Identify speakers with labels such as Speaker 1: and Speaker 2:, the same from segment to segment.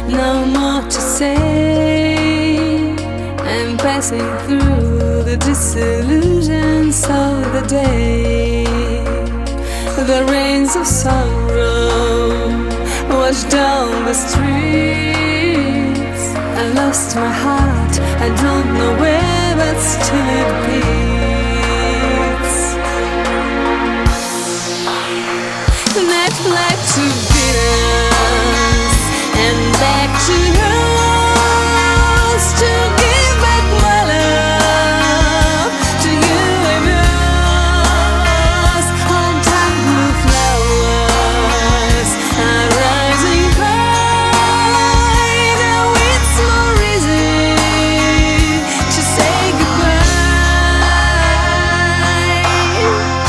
Speaker 1: No more to say. I'm passing through the disillusions of the day. The rains of sorrow wash down the streets. I lost my heart, I don't know where, but still it beats. That fled to bitterness and back to yours, to give back my love to you and yours. On time blue flowers are rising high. Now it's more easy to say goodbye.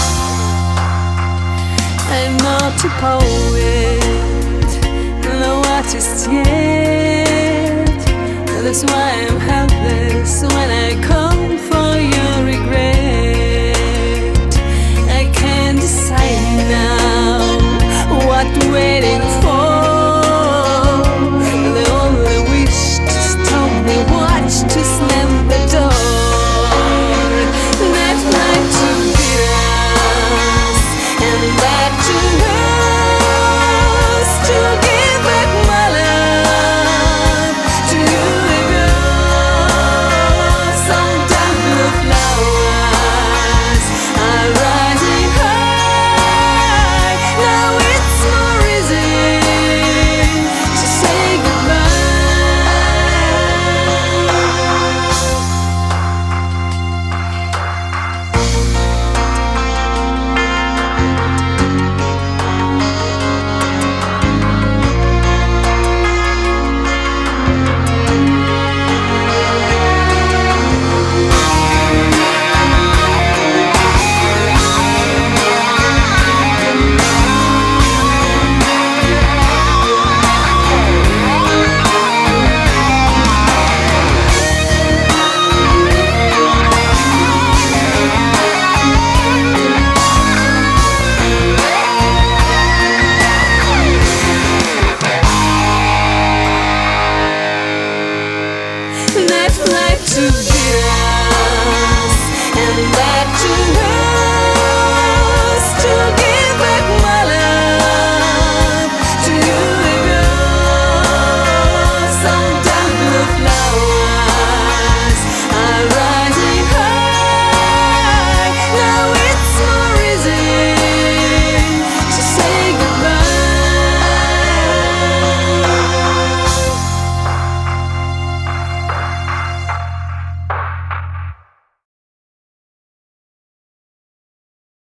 Speaker 1: I'm not a poet, no artist yet. That's why I'm helpless when I come for your regret. I can't decide now what waiting for. The only wish to stop me, watch to slam the door. That night to bitterness and back to yours, to give back my love to you and yours. Some dark blue flowers are rising high. Now it's more easy to say that flight to